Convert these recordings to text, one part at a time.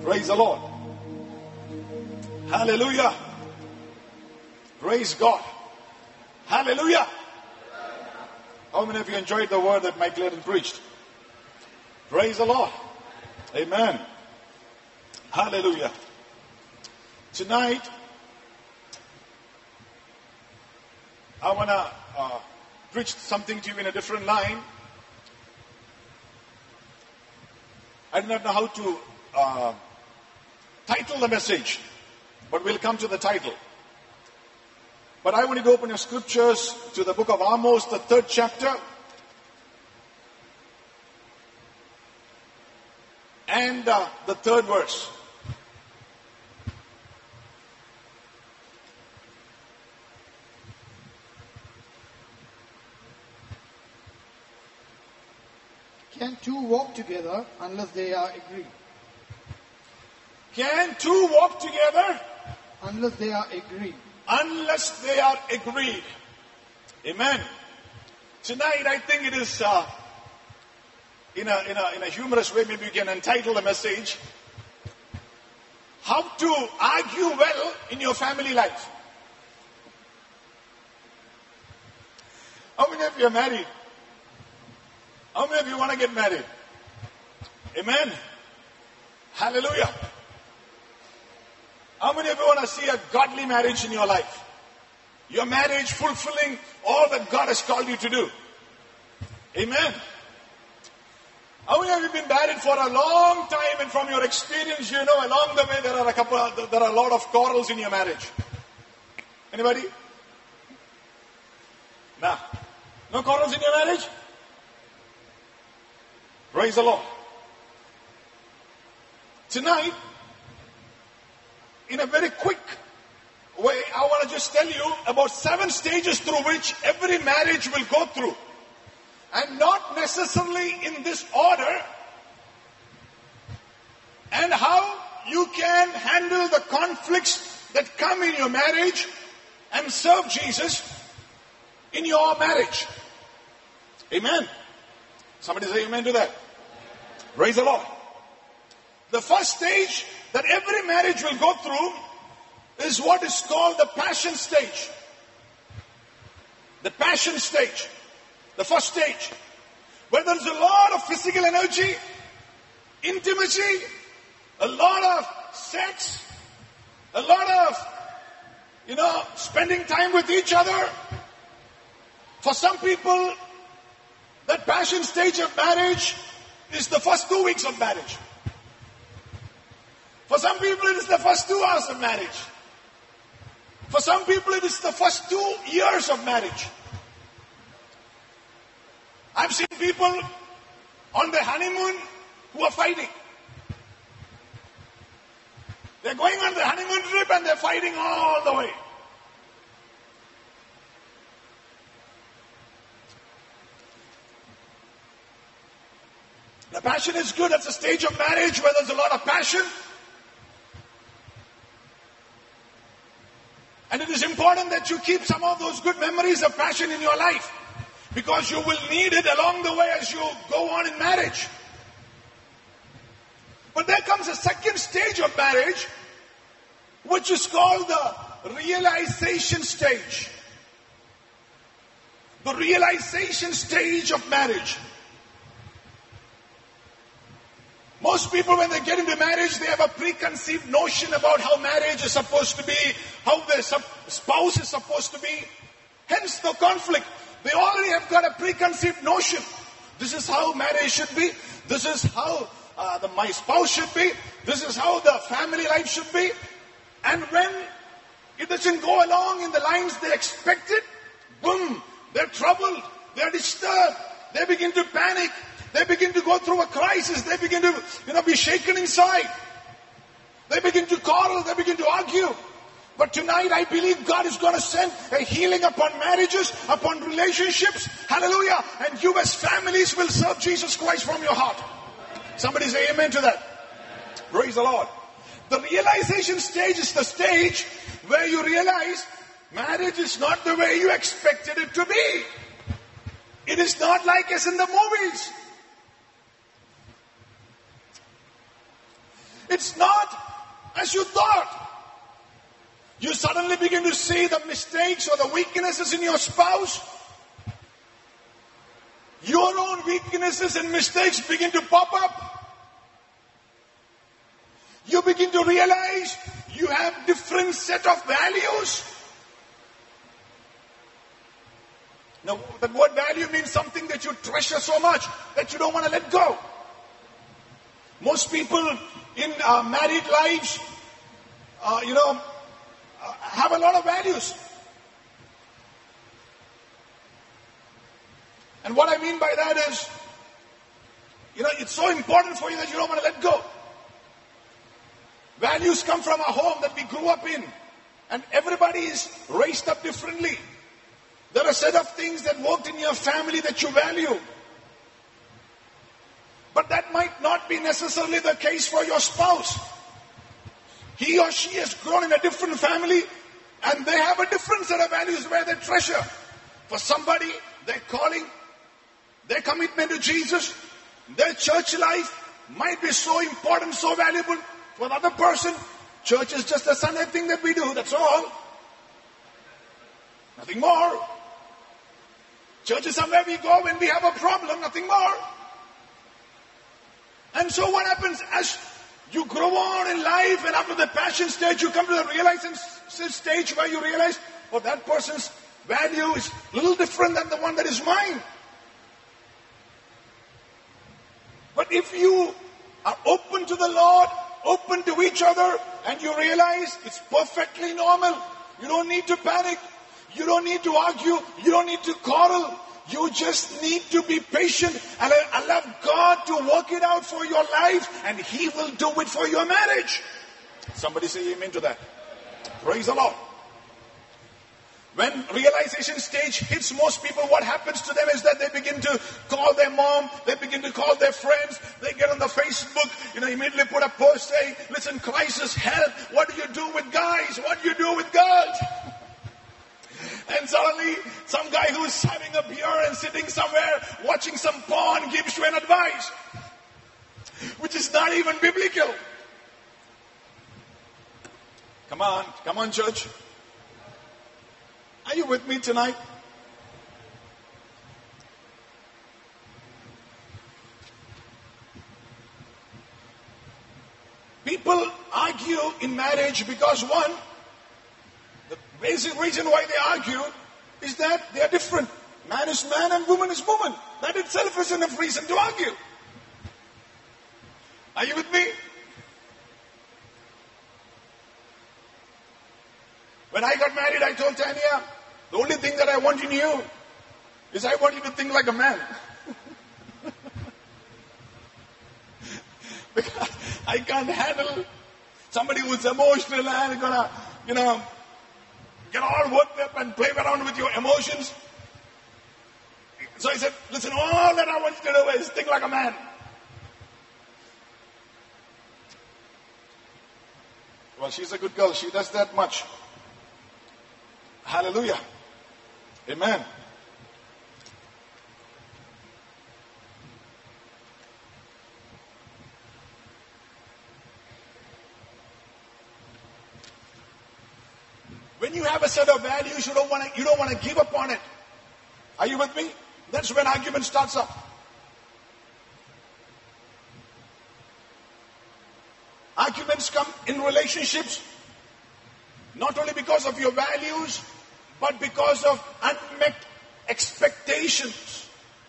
Praise the Lord. Hallelujah. Praise God. Hallelujah. How many of you enjoyed the word that Mike Clayton preached? Praise the Lord. Amen. Hallelujah. Tonight, I want to preach something to you in a different line. I do not know how to title the message, but we'll come to the title. But I want you to open your scriptures to the book of Amos, the 3rd chapter. And the 3rd verse. Can two walk together unless they are agreed? Can two walk together? Unless they are agreed. Unless they are agreed. Amen. Tonight I think it is in a humorous way, maybe you can entitle the message, How to Argue Well in Your Family Life. How many of you are married? How many of you want to get married? Amen. Hallelujah. How many of you want to see a godly marriage in your life? Your marriage fulfilling all that God has called you to do. Amen. How many of you been married for a long time, and from your experience, you know along the way there are a lot of quarrels in your marriage? Anybody? Nah. No quarrels in your marriage? Praise the Lord. Tonight, in a very quick way, I want to just tell you about 7 stages through which every marriage will go through. And not necessarily in this order. And how you can handle the conflicts that come in your marriage and serve Jesus in your marriage. Amen. Somebody say amen to that. Praise the Lord. The first stage that every marriage will go through is what is called the passion stage. The passion stage. The first stage. Where there's a lot of physical energy, intimacy, a lot of sex, a lot of, spending time with each other. For some people, that passion stage of marriage is the first 2 weeks of marriage. For some people, it is the first 2 hours of marriage. For some people, it is the first 2 years of marriage. I've seen people on their honeymoon who are fighting. They're going on their honeymoon trip and they're fighting all the way. The passion is good. That's a stage of marriage where there's a lot of passion. And it is important that you keep some of those good memories of passion in your life, because you will need it along the way as you go on in marriage. But there comes a second stage of marriage, which is called the realization stage. The realization stage of marriage. Most people, when they get into marriage, they have a preconceived notion about how marriage is supposed to be, how their spouse is supposed to be. Hence the conflict. They already have got a preconceived notion. This is how marriage should be. This is how my spouse should be. This is how the family life should be. And when it doesn't go along in the lines they expected, boom, they're troubled. They're disturbed. They begin to panic. They begin to go through a crisis. They begin to, be shaken inside. They begin to quarrel. They begin to argue. But tonight I believe God is going to send a healing upon marriages, upon relationships. Hallelujah. And you as families will serve Jesus Christ from your heart. Somebody say amen to that. Praise the Lord. The realization stage is the stage where you realize marriage is not the way you expected it to be. It is not like as in the movies. it's not as you thought. You suddenly begin to see the mistakes or the weaknesses in your spouse. Your own weaknesses and mistakes begin to pop up. You begin to realize you have different set of values. Now, that word value means something that you treasure so much that you don't want to let go. Most people in married lives, have a lot of values. And what I mean by that is, it's so important for you that you don't want to let go. Values come from a home that we grew up in. And everybody is raised up differently. There are a set of things that worked in your family that you value. But that might not be necessarily the case for your spouse. He or she has grown in a different family and they have a different set of values where they treasure. For somebody, their calling, their commitment to Jesus, their church life might be so important, so valuable. For the other person, church is just a Sunday thing that we do, that's all. Nothing more. Church is somewhere we go when we have a problem, nothing more. And so what happens as you grow on in life and after the passion stage, you come to the realization stage where you realize, that person's value is a little different than the one that is mine. But if you are open to the Lord, open to each other, and you realize it's perfectly normal. You don't need to panic. You don't need to argue. You don't need to quarrel. You just need to be patient and allow God to work it out for your life, and He will do it for your marriage. Somebody say amen to that. Praise the Lord. When realization stage hits most people, what happens to them is that they begin to call their mom, they begin to call their friends, they get on the Facebook, immediately put a post saying, listen, crisis, help, what do you do with guys? What do you do with girls? And suddenly, some guy who's having a beer and sitting somewhere watching some porn gives you an advice, which is not even biblical. Come on, church. Are you with me tonight? People argue in marriage because one, the basic reason why they argue is that they are different. Man is man and woman is woman. That itself is enough reason to argue. Are you with me? When I got married, I told Tanya, the only thing that I want in you is I want you to think like a man. Because I can't handle somebody who's emotional and gonna, get all worked up and play around with your emotions. So I said, listen, all that I want you to do is think like a man. Well, she's a good girl. She does that much. Hallelujah. Amen. When you have a set of values, you don't want to give up on it. Are you with me? That's when argument starts up. Arguments come in relationships not only because of your values, but because of unmet expectations.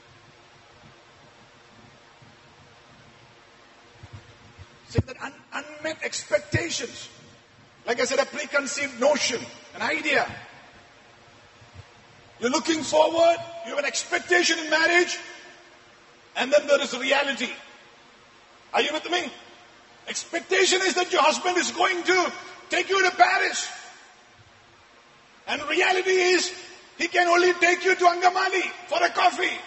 Say that unmet expectations. Like I said, a preconceived notion, an idea. You're looking forward, you have an expectation in marriage, and then there is reality. Are you with me? Expectation is that your husband is going to take you to Paris. And reality is, he can only take you to Angamali for a coffee.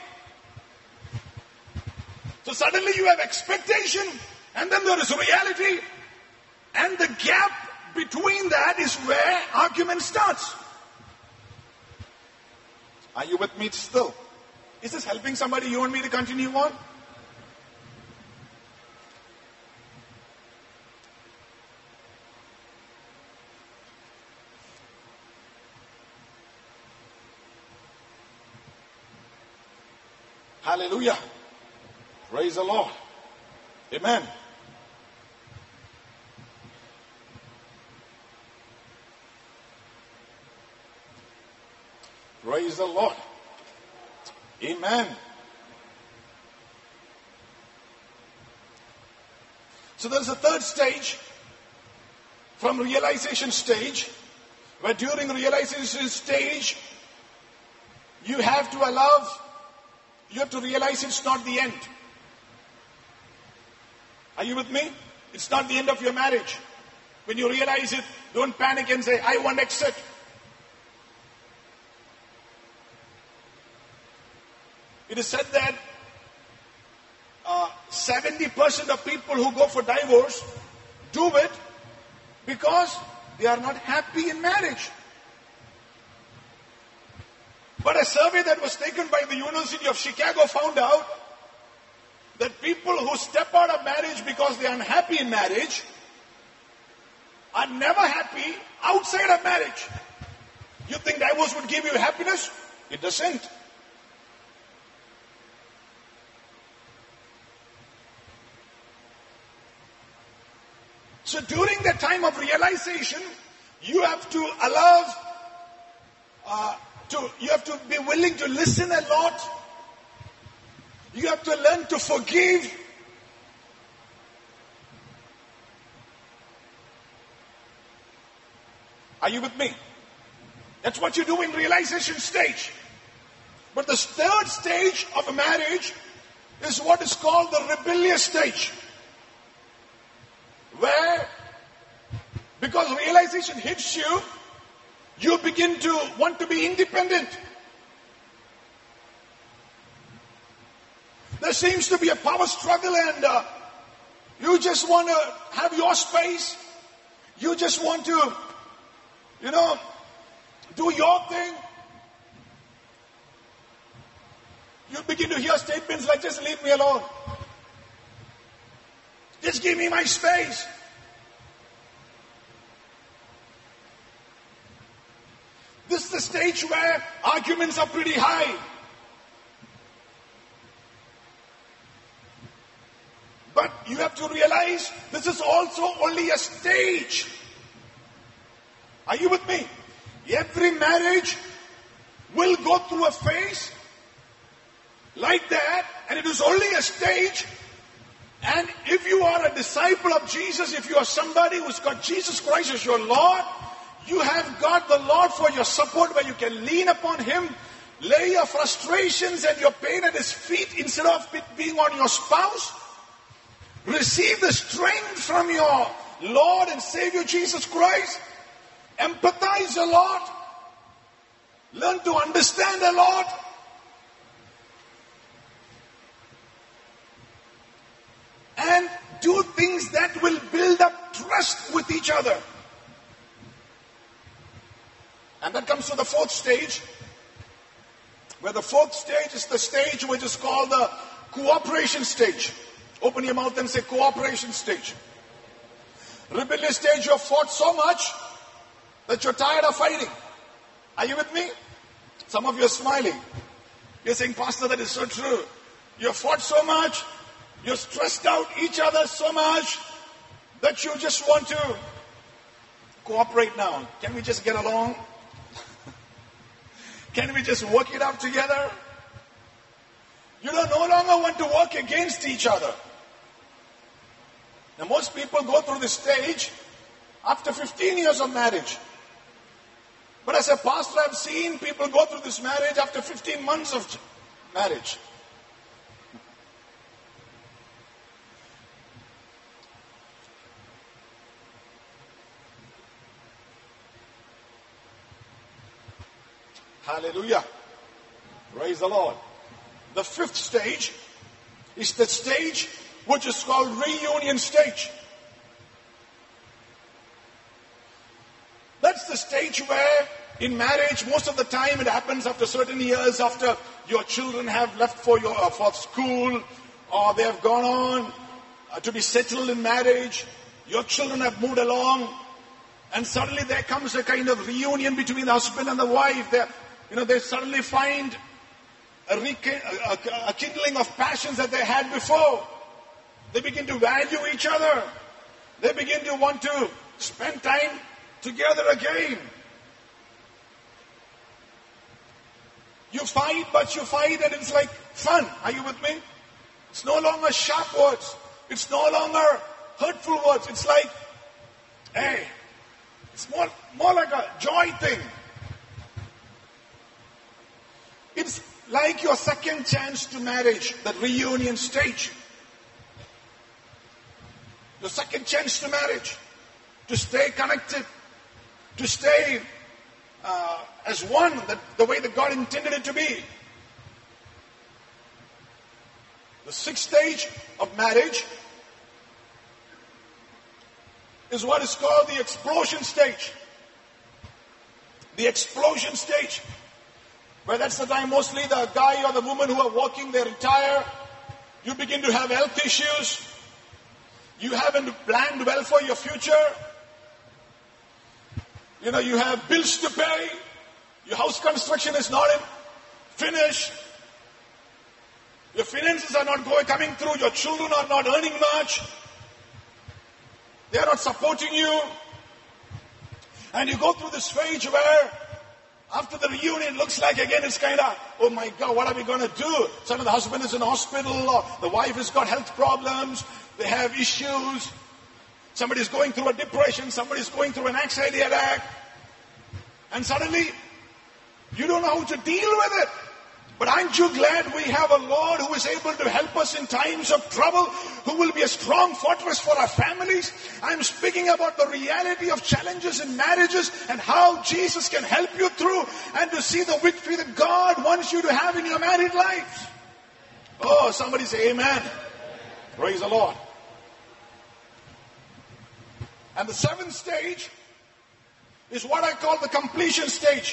So suddenly you have expectation, and then there is reality, and the gap between that is where argument starts. Are you with me still? Is this helping somebody, you and me, to continue on? Hallelujah. Praise the Lord. Amen. Praise the Lord. Amen. So there's a third stage from realization stage, where during realization stage, you have to realize it's not the end. Are you with me? It's not the end of your marriage. When you realize it, don't panic and say, I want exit. It is said that 70% of people who go for divorce do it because they are not happy in marriage. But a survey that was taken by the University of Chicago found out that people who step out of marriage because they are unhappy in marriage are never happy outside of marriage. You think divorce would give you happiness? It doesn't. So during the time of realization, you have to you have to be willing to listen a lot. You have to learn to forgive. Are you with me? That's what you do in realization stage. But the third stage of a marriage is what is called the rebellious stage. Where, because realization hits you, you begin to want to be independent. There seems to be a power struggle and you just want to have your space. You just want to, do your thing. You begin to hear statements like, just leave me alone. Just give me my space. This is the stage where arguments are pretty high. But you have to realize this is also only a stage. Are you with me? Every marriage will go through a phase like that, and it is only a stage. And if you are a disciple of Jesus, if you are somebody who's got Jesus Christ as your Lord, you have got the Lord for your support, where you can lean upon Him, lay your frustrations and your pain at His feet instead of it being on your spouse. Receive the strength from your Lord and Savior Jesus Christ. Empathize a lot. Learn to understand a lot. And do things that will build up trust with each other. And that comes to the fourth stage, where the fourth stage is the stage which is called the cooperation stage. Open your mouth and say cooperation stage. Rebellious stage, you have fought so much that you're tired of fighting. Are you with me? Some of you are smiling. You're saying, Pastor, that is so true. You have fought so much. You're stressed out each other so much that you just want to cooperate now. Can we just get along? Can we just work it out together? You don't no longer want to work against each other. Now most people go through this stage after 15 years of marriage. But as a pastor, I've seen people go through this marriage after 15 months of marriage. Hallelujah. Praise the Lord. The fifth stage is the stage which is called reunion stage. That's the stage where in marriage, most of the time it happens after certain years, after your children have left for school, or they have gone on to be settled in marriage. Your children have moved along, and suddenly there comes a kind of reunion between the husband and the wife. They suddenly find a kindling of passions that they had before. They begin to value each other. They begin to want to spend time together again. You fight, but you fight and it's like fun. Are you with me? It's no longer sharp words. It's no longer hurtful words. It's like, hey, it's more like a joy thing. It's like your second chance to marriage, that reunion stage. The second chance to marriage, to stay connected, to stay as one, the way that God intended it to be. The sixth stage of marriage is what is called the explosion stage. The explosion stage. Where that's the time mostly the guy or the woman who are working, they retire. You begin to have health issues. You haven't planned well for your future. You know, you have bills to pay. Your house construction is not finished. Your finances are not coming through. Your children are not earning much. They are not supporting you. And you go through this phase where after the reunion, it looks like again it's kind of, oh my God, what are we going to do? Some of the husband is in hospital, or the wife has got health problems, they have issues. Somebody's going through a depression, somebody's going through an anxiety attack. And suddenly, you don't know how to deal with it. But aren't you glad we have a Lord who is able to help us in times of trouble, who will be a strong fortress for our families? I'm speaking about the reality of challenges in marriages and how Jesus can help you through and to see the victory that God wants you to have in your married life. Oh, somebody say amen. Praise the Lord. And the seventh stage is what I call the completion stage.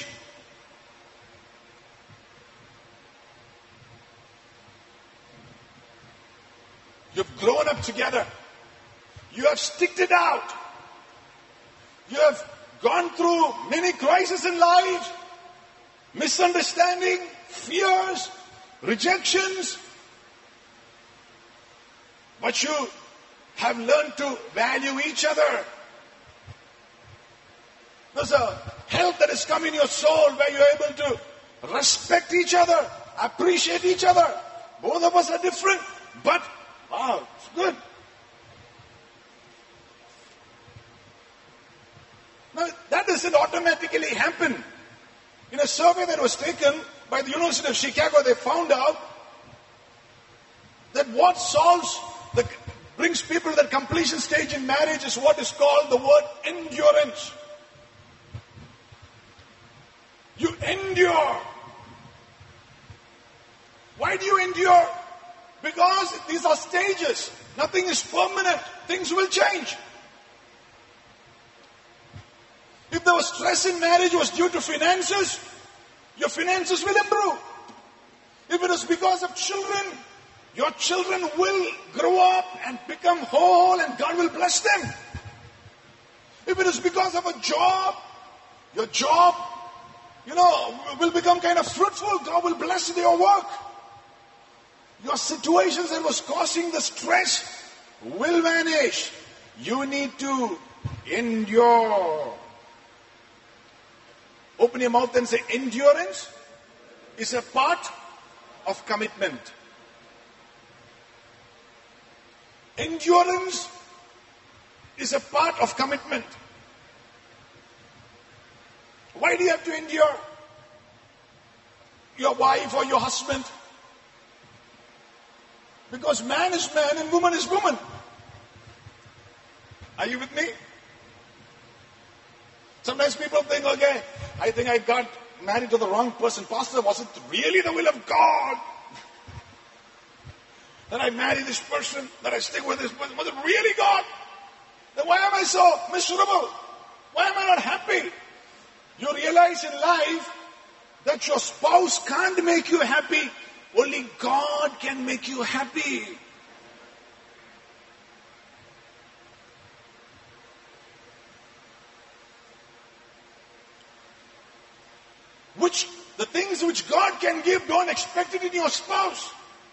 You've grown up together. You have sticked it out. You have gone through many crises in life, misunderstanding, fears, rejections. But you have learned to value each other. There's a health that has come in your soul where you're able to respect each other, appreciate each other. Both of us are different, but wow, it's good. Now, that doesn't automatically happen. In a survey that was taken by the University of Chicago, they found out that what brings people to that completion stage in marriage is what is called the word endurance. You endure. Why do you endure? Because these are stages. Nothing is permanent. Things will change. If there was stress in marriage was due to finances, your finances will improve. If it is because of children, your children will grow up and become whole and God will bless them. If it is because of a job, your job, will become kind of fruitful. God will bless your work. Your situations that was causing the stress will vanish. You need to endure. Open your mouth and say, endurance is a part of commitment. Endurance is a part of commitment. Why do you have to endure? Your wife or your husband? Because man is man and woman is woman. Are you with me? Sometimes people think, okay, I think I got married to the wrong person. Pastor, was it really the will of God that I marry this person, that I stick with this person? Was it really God? Then why am I so miserable? Why am I not happy? You realize in life that your spouse can't make you happy. Only God can make you happy. Which The things which God can give, don't expect it in your spouse.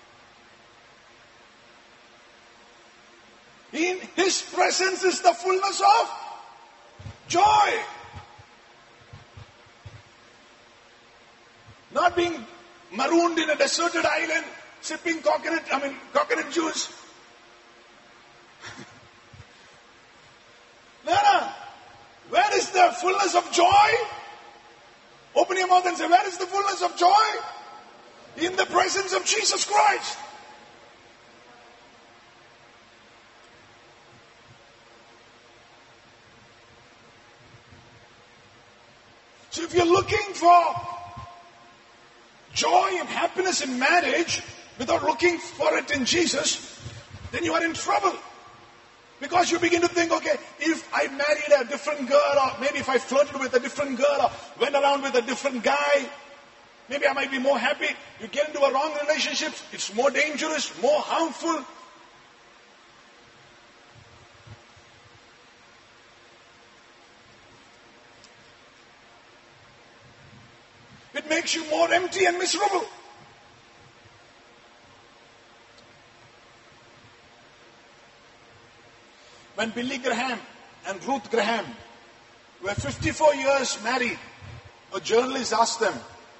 In His presence is the fullness of joy. Not being marooned in a deserted island, sipping coconut juice. No. Where is the fullness of joy? Open your mouth and say, where is the fullness of joy? In the presence of Jesus Christ. So if you're looking for joy and happiness in marriage without looking for it in Jesus, then you are in trouble. Because you begin to think, okay, if I married a different girl, or maybe if I flirted with a different girl, or went around with a different guy, maybe I might be more happy. You get into a wrong relationship, it's more dangerous, more harmful. It makes you more empty and miserable. When Billy Graham and Ruth Graham were 54 years married, a journalist asked them,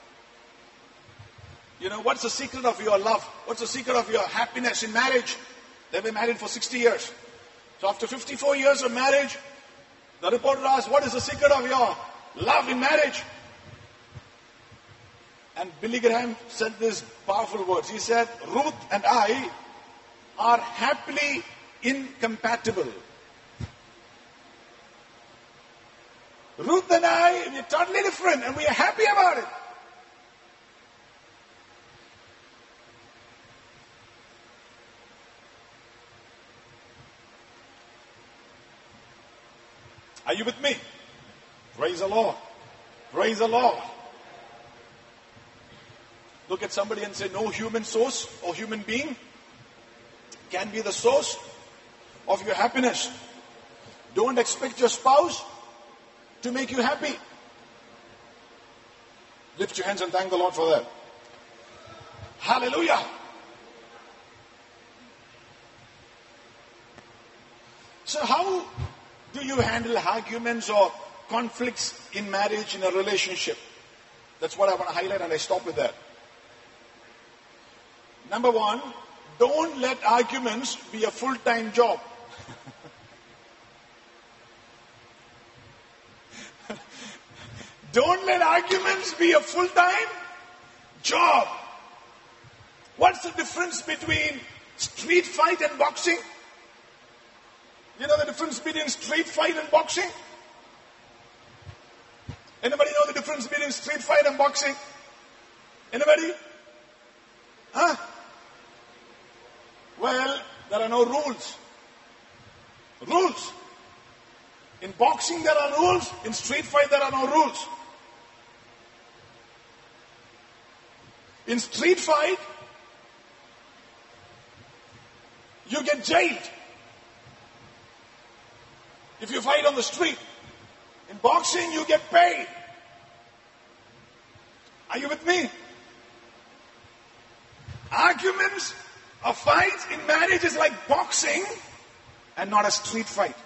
what's the secret of your love? What's the secret of your happiness in marriage? They were married for 60 years. So after 54 years of marriage, the reporter asked, what is the secret of your love in marriage? And Billy Graham said these powerful words. He said, Ruth and I are happily incompatible. Ruth and I, we're totally different and we are happy about it. Are you with me? Praise the Lord. Praise the Lord. Look at somebody and say, no human source or human being can be the source of your happiness. Don't expect your spouse to make you happy. Lift your hands and thank the Lord for that. Hallelujah. So how do you handle arguments or conflicts in marriage, in a relationship? That's what I want to highlight, and I stop with that. Number one, don't let arguments be a full-time job. Don't let arguments be a full-time job. What's the difference between street fight and boxing? You know the difference between street fight and boxing? Anybody know the difference between street fight and boxing? Anybody? Huh? Well, there are no rules. Rules. In boxing there are rules. In street fight there are no rules. In street fight, you get jailed if you fight on the street. In boxing, you get paid. Are you with me? Arguments or fights in marriage is like boxing and not a street fight.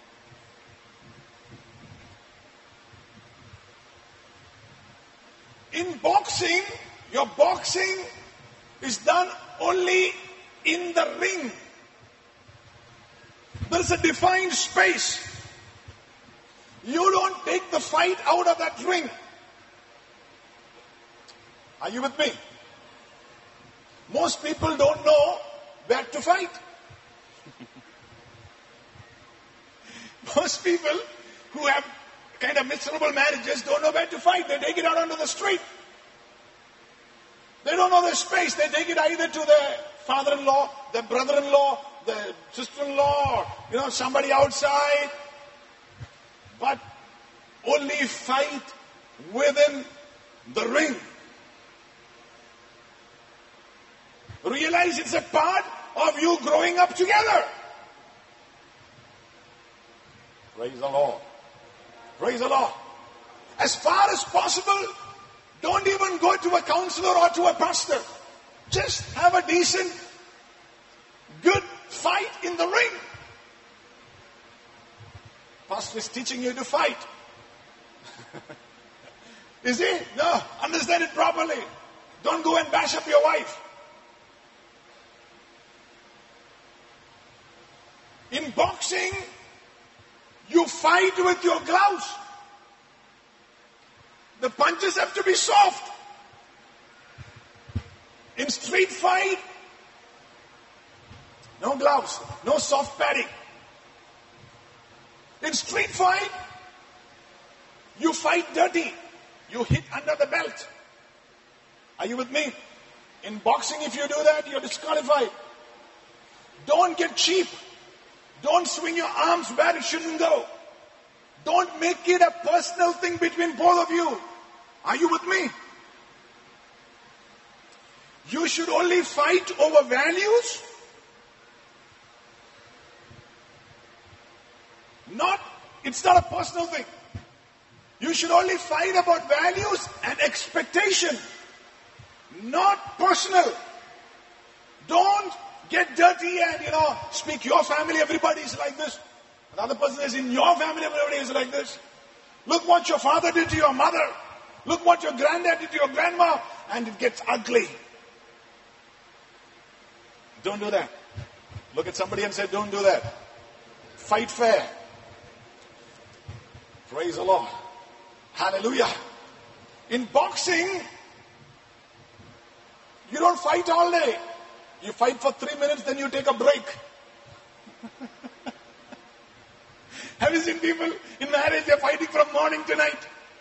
In boxing, your boxing is done only in the ring. There is a defined space. You don't take the fight out of that ring. Are you with me? Most people don't know where to fight. Most people who have kind of miserable marriages don't know where to fight. They take it out onto the street. They don't know their space. They take it either to their father-in-law, their brother-in-law, their sister-in-law, or, somebody outside. But only fight within the ring. Realize it's a part of you growing up together. Praise the Lord. Praise the Lord. As far as possible, Don't even go to a counselor or to a pastor. Just have a decent, good fight in the ring. Pastor is teaching you to fight. Is he? No. Understand it properly. Don't go and bash up your wife. In boxing, you fight with your gloves. The punches have to be soft. In street fight, no gloves, no soft padding. In street fight, you fight dirty. You hit under the belt. Are you with me? In boxing, if you do that, you're disqualified. Don't get cheap. Don't swing your arms where it shouldn't go. Don't make it a personal thing between both of you. Are you with me? You should only fight over values. It's not a personal thing. You should only fight about values and expectation. Not personal. Don't get dirty and, speak your family, everybody is like this. Another person is in your family, everybody is like this. Look what your father did to your mother. Look what your granddad did to your grandma. And it gets ugly. Don't do that. Look at somebody and say, don't do that. Fight fair. Praise the Lord. Hallelujah. In boxing, you don't fight all day. You fight for 3 minutes, then you take a break. Have you seen people in marriage, they're fighting from morning to night?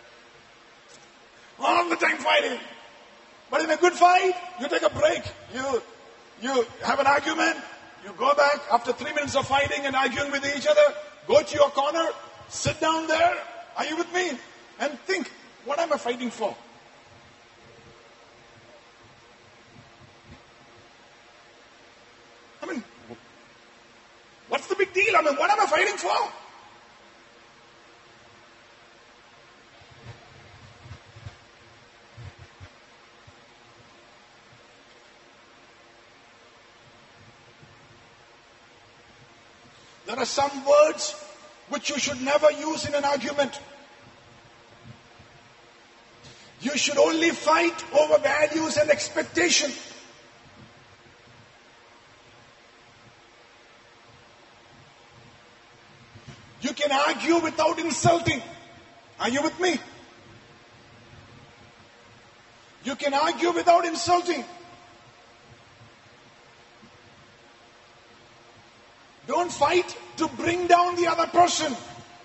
All the time fighting. But in a good fight, you take a break. You have an argument, you go back after 3 minutes of fighting and arguing with each other, go to your corner, sit down there, are you with me? And think, what am I fighting for? I mean, what's the big deal? I mean, what am I fighting for? There are some words which you should never use in an argument. You should only fight over values and expectation. You can argue without insulting. Are you with me? You can argue without insulting. Don't fight to bring down the other person.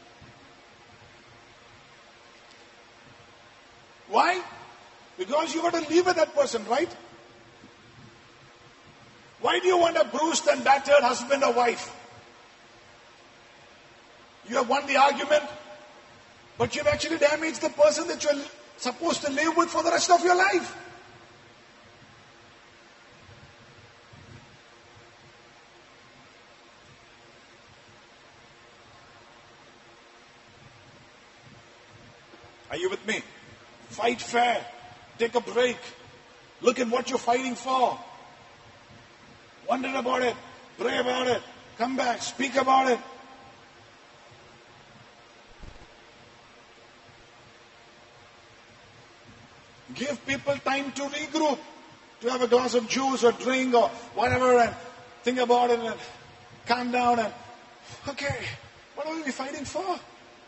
Why? Because you got to live with that person, right? Why do you want a bruised and battered husband or wife? You have won the argument, but you've actually damaged the person that you're supposed to live with for the rest of your life. Are you with me? Fight fair. Take a break. Look at what you're fighting for. Wonder about it. Pray about it. Come back. Speak about it. Give people time to regroup. To have a glass of juice or drink or whatever and think about it and calm down and, okay, what are we fighting for?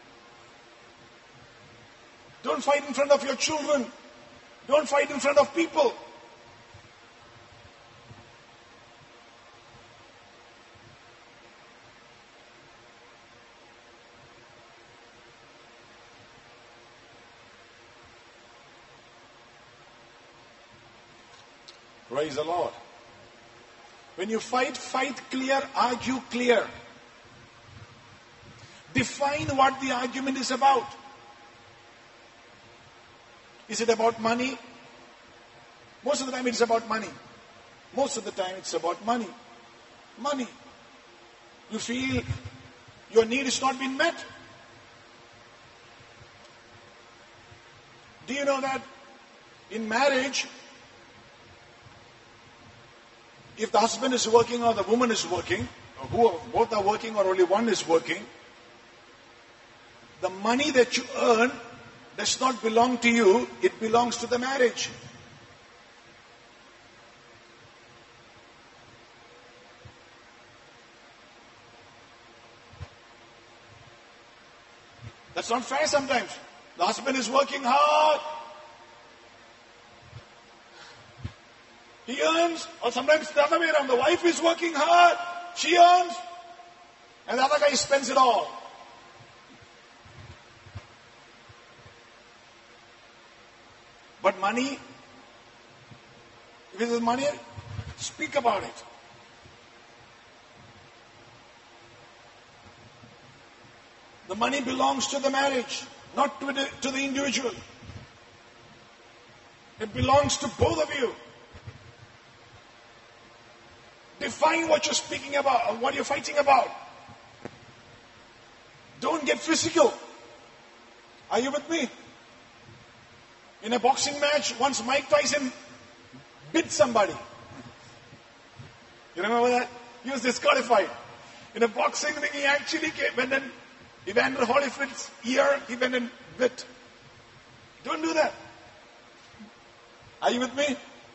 Don't fight in front of your children. Don't fight in front of people. Praise the Lord. When you fight, fight clear, argue clear. Define what the argument is about. Is it about money? Most of the time it's about money. Most of the time it's about money. Money. You feel your need is not being met. Do you know that In marriage, if the husband is working or the woman is working, or both are working or only one is working, the money that you earn does not belong to you, it belongs to the marriage. That's not fair sometimes. The husband is working hard. He earns, or sometimes the other way around. The wife is working hard, she earns, and the other guy spends it all. But money, if it is money, speak about it. The money belongs to the marriage, not to the individual. It belongs to both of you. Define what you're speaking about, or what you're fighting about. Don't get physical. Are you with me? In a boxing match, once Mike Tyson bit somebody. You remember that? He was disqualified. In a boxing thing, he actually went and Evander Holyfield's ear, he went and bit. Don't do that. Are you with me?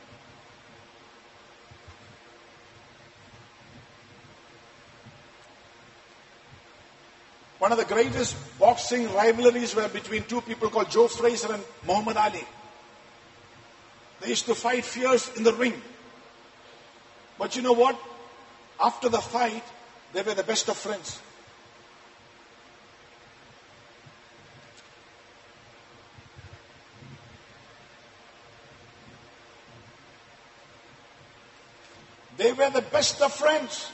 One of the greatest boxing rivalries were between two people called Joe Frazier and Muhammad Ali. They used to fight fierce in the ring. But you know what? After the fight, they were the best of friends. They were the best of friends.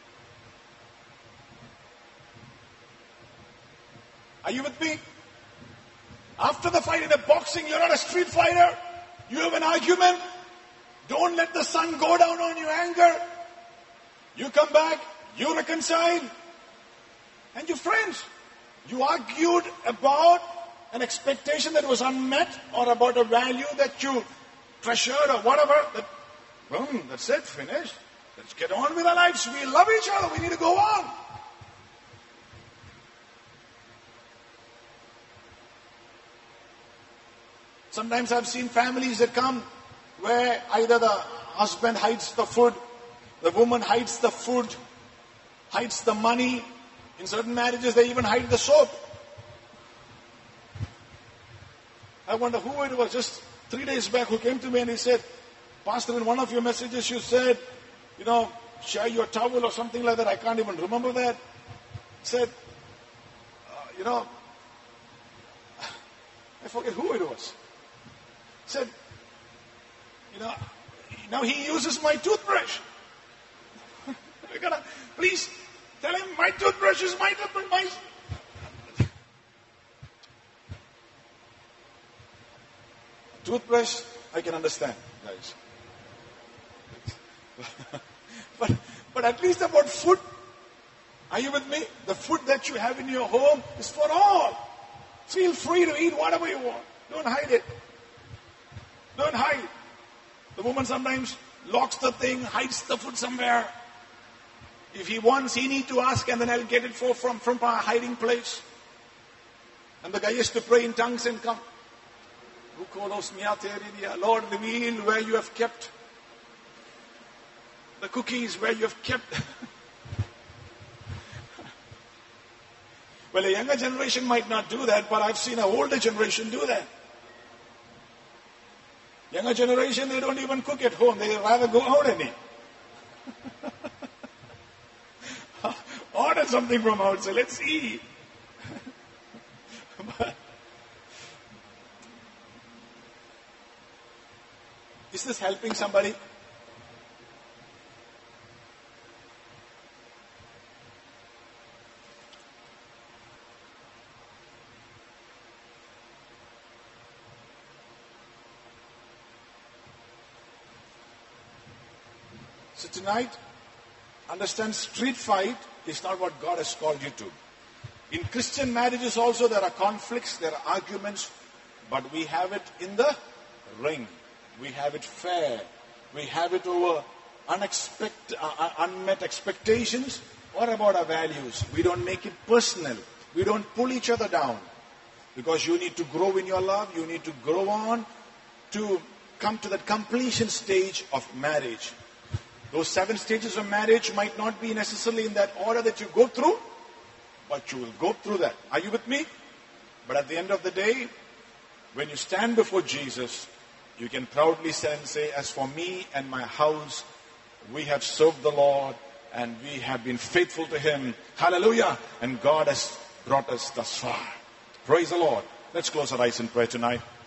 Are you with me? After the fight in a boxing, you're not a street fighter. You have an argument. Don't let the sun go down on your anger. You come back, you reconcile, and you're friends. You argued about an expectation that was unmet or about a value that you treasured or whatever. That's it, finished. Let's get on with our lives. We love each other. We need to go on. Sometimes I've seen families that come where either the husband hides the food, the woman hides the food, hides the money. In certain marriages, they even hide the soap. I wonder who it was just 3 days back who came to me and he said, Pastor, in one of your messages you said, share your towel or something like that. I can't even remember that. He said, I forget who it was. He said, now he uses my toothbrush. Please tell him my toothbrush is my toothbrush. Toothbrush, I can understand, guys. But at least about food, are you with me? The food that you have in your home is for all. Feel free to eat whatever you want. Don't hide it. Don't hide. The woman sometimes locks the thing, hides the food somewhere. If he wants, he need to ask, and then I'll get it from our hiding place. And the guy has to pray in tongues and come. Lord, reveal where you have kept the cookies, where you have kept. Well, a younger generation might not do that, but I've seen an older generation do that. Younger generation, they don't even cook at home. They rather go out and eat. Order something from outside. Let's eat. Is this helping somebody? So tonight, understand, street fight is not what God has called you to. In Christian marriages also there are conflicts, there are arguments, but we have it in the ring. We have it fair. We have it over unmet expectations. What about our values? We don't make it personal. We don't pull each other down. Because you need to grow in your love. You need to grow on to come to that completion stage of marriage. Those 7 stages of marriage might not be necessarily in that order that you go through, but you will go through that. Are you with me? But at the end of the day, when you stand before Jesus, you can proudly stand and say, as for me and my house, we have served the Lord and we have been faithful to Him. Hallelujah! And God has brought us thus far. Praise the Lord. Let's close our eyes in prayer tonight.